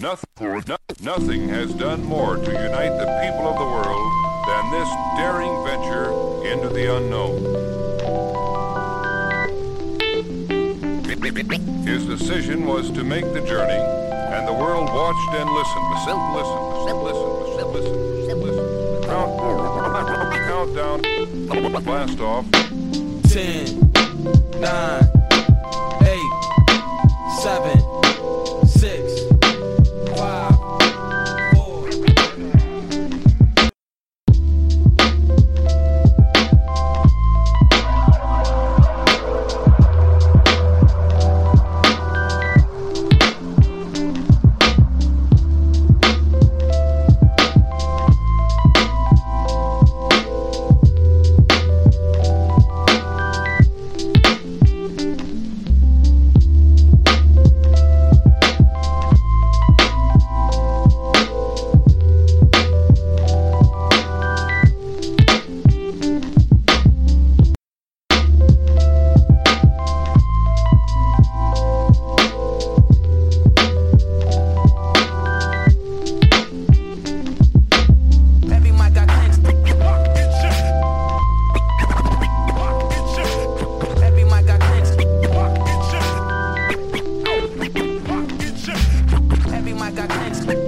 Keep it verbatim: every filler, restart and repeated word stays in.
Nothing, no, nothing has done more to unite the people of the world than this daring venture into the unknown. His decision was to make the journey, and the world watched and listened. Listen, listen, listen, listen, listen, listen. Count, countdown, blast off. Ten, nine, eight, seven, six, five, four. Got